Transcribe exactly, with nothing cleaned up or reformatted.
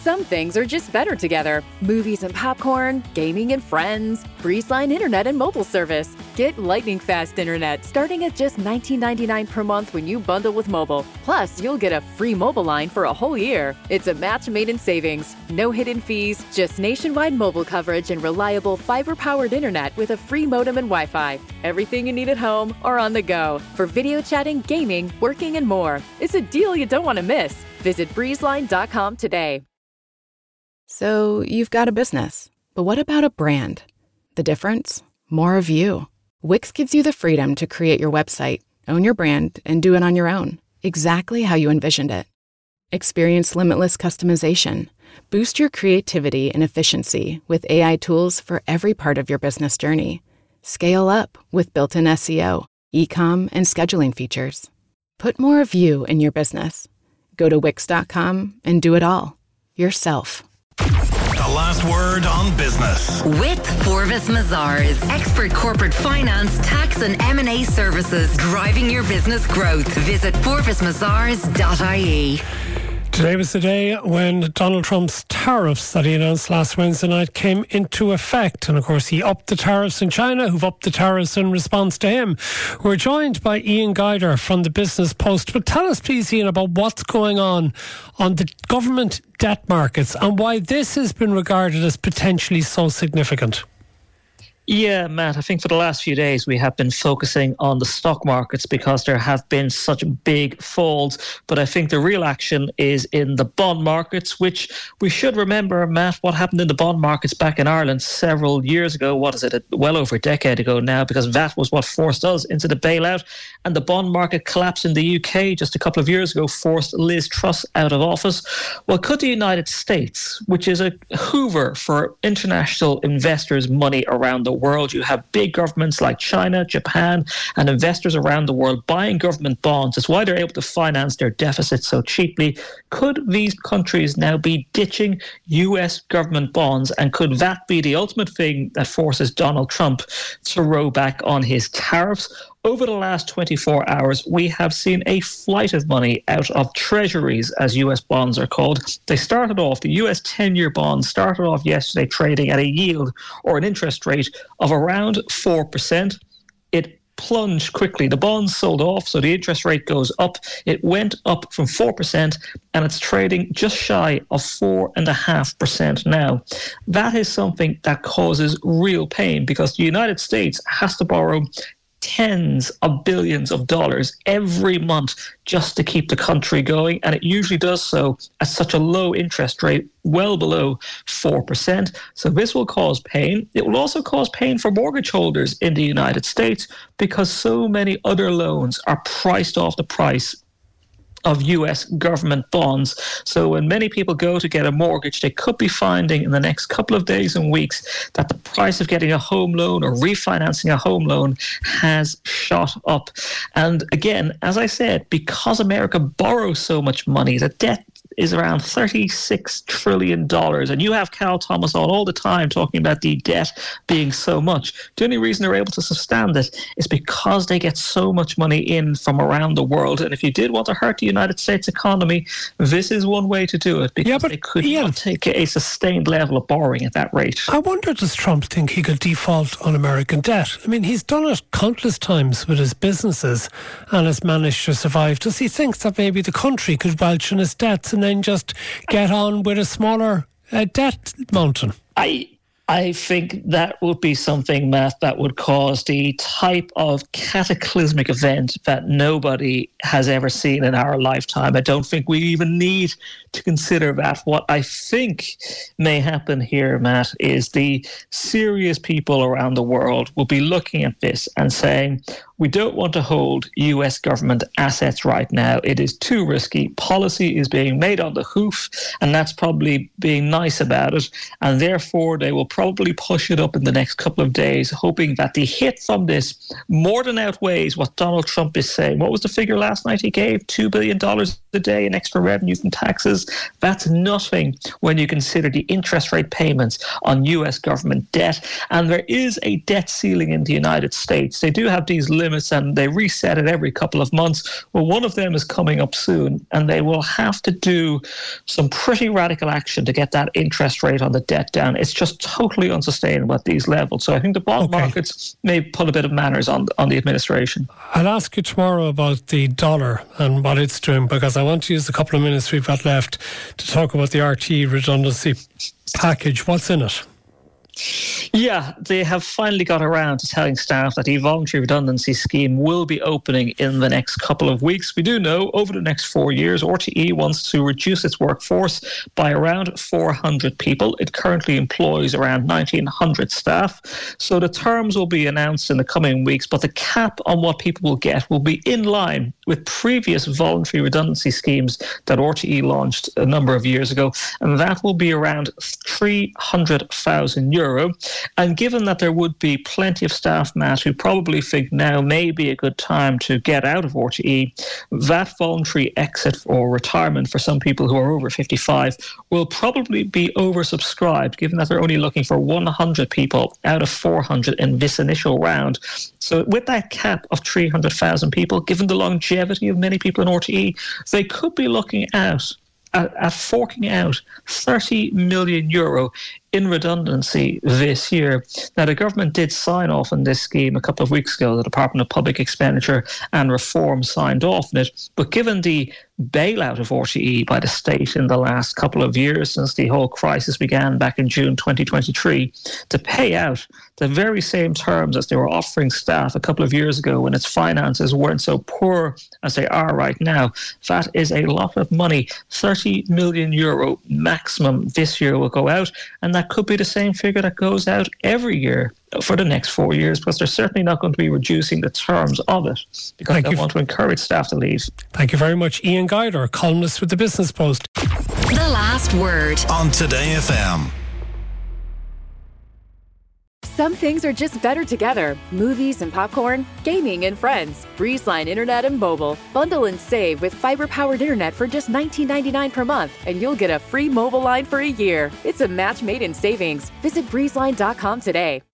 Some things are just better together. Movies and popcorn, gaming and friends, Breezeline Internet and mobile service. Get lightning fast internet starting at just nineteen ninety-nine per month when you bundle with mobile. Plus, you'll get a free mobile line for a whole year. It's a match made in savings. No hidden fees, just nationwide mobile coverage and reliable fiber-powered internet with a free modem and Wi-Fi. Everything you need at home or on the go for video chatting, gaming, working, and more. It's a deal you don't want to miss. Visit breezeline dot com today. So you've got a business, but what about a brand? The difference? More of you. Wix gives you the freedom to create your website, own your brand, and do it on your own, exactly how you envisioned it. Experience limitless customization. Boost your creativity and efficiency with A I tools for every part of your business journey. Scale up with built-in S E O, e-com, and scheduling features. Put more of you in your business. Go to wix dot com and do it all yourself. The last word on business. With Forvis Mazars, expert corporate finance, tax and M and A services, driving your business growth. Visit forvis mazars dot I E. Today was the day when Donald Trump's tariffs that he announced last Wednesday night came into effect. And of course, he upped the tariffs in China, who've upped the tariffs in response to him. We're joined by Ian Guider from the Business Post. But tell us, please, Ian, about what's going on on the government debt markets and why this has been regarded as potentially so significant. Yeah, Matt, I think for the last few days we have been focusing on the stock markets because there have been such big falls. But I think the real action is in the bond markets, which we should remember, Matt, what happened in the bond markets back in Ireland several years ago. What is it? Well over a decade ago now, because V A T was what forced us into the bailout. And the bond market collapse in the U K just a couple of years ago forced Liz Truss out of office. Well, could the United States, which is a hoover for international investors' money around the world. You have big governments like China, Japan, and investors around the world buying government bonds. It's why they're able to finance their deficits so cheaply. Could these countries now be ditching U S government bonds? And could that be the ultimate thing that forces Donald Trump to row back on his tariffs? Over the last twenty-four hours, we have seen a flight of money out of treasuries, as U S bonds are called. They started off, the U S ten-year bond started off yesterday trading at a yield or an interest rate of around four percent. It plunged quickly. The bonds sold off, so the interest rate goes up. It went up from four percent, and it's trading just shy of four point five percent now. That is something that causes real pain because the United States has to borrow tens of billions of dollars every month just to keep the country going, and it usually does so at such a low interest rate, well below four percent. So this will cause pain. It will also cause pain for mortgage holders in the United States because so many other loans are priced off the price of U S government bonds. So when many people go to get a mortgage, they could be finding in the next couple of days and weeks that the price of getting a home loan or refinancing a home loan has shot up. And again, as I said, because America borrows so much money, the debt is around thirty-six trillion dollars. And you have Cal Thomas on all the time talking about the debt being so much. The only reason they're able to sustain it is because they get so much money in from around the world. And if you did want to hurt the United States economy, this is one way to do it, because yeah, but, they could Ian, not take a sustained level of borrowing at that rate. I wonder, does Trump think he could default on American debt? I mean, he's done it countless times with his businesses and has managed to survive. Does he think that maybe the country could welch in his debts and then just get on with a smaller uh, debt mountain? I I think that would be something, Matt, that would cause the type of cataclysmic event that nobody has ever seen in our lifetime. I don't think we even need to consider that. What I think may happen here, Matt, is the serious people around the world will be looking at this and saying, we don't want to hold U S government assets right now. It is too risky. Policy is being made on the hoof, and that's probably being nice about it. And therefore, they will probably push it up in the next couple of days, hoping that the hit from this more than outweighs what Donald Trump is saying. What was the figure last night he gave? two billion dollars a day in extra revenue from taxes. That's nothing when you consider the interest rate payments on U S government debt. And there is a debt ceiling in the United States. They do have these limits and they reset it every couple of months. Well, one of them is coming up soon, and they will have to do some pretty radical action to get that interest rate on the debt down. It's just totally unsustainable at these levels. So I think the bond okay. markets may put a bit of manners on, on the administration. I'll ask you tomorrow about the dollar and what it's doing, because I want to use the couple of minutes we've got left to talk about the R T E redundancy package. What's in it? Yeah, they have finally got around to telling staff that the voluntary redundancy scheme will be opening in the next couple of weeks. We do know over the next four years, R T E wants to reduce its workforce by around four hundred people. It currently employs around nineteen hundred staff. So the terms will be announced in the coming weeks, but the cap on what people will get will be in line with previous voluntary redundancy schemes that R T E launched a number of years ago. And that will be around three hundred thousand euros. And given that there would be plenty of staff, Matt, who probably think now may be a good time to get out of R T E, that voluntary exit or retirement for some people who are over fifty-five will probably be oversubscribed, given that they're only looking for one hundred people out of four hundred in this initial round. So with that cap of three hundred thousand people, given the longevity of many people in R T E, they could be looking out at, at forking out thirty million euro in redundancy this year. Now, the government did sign off on this scheme a couple of weeks ago. The Department of Public Expenditure and Reform signed off on it. But given the bailout of R T E by the state in the last couple of years, since the whole crisis began back in June twenty twenty-three, to pay out the very same terms as they were offering staff a couple of years ago when its finances weren't so poor as they are right now, that is a lot of money. thirty million euro maximum this year will go out, and that could be the same figure that goes out every year for the next four years, because they're certainly not going to be reducing the terms of it, because Thank they you. want to encourage staff to leave. Thank you very much, Ian Guider, columnist with the Business Post. The Last Word on Today F M. Some things are just better together. Movies and popcorn, gaming and friends, Breezeline Internet and Mobile. Bundle and save with fiber-powered internet for just nineteen ninety-nine per month, and you'll get a free mobile line for a year. It's a match made in savings. Visit breezeline dot com today.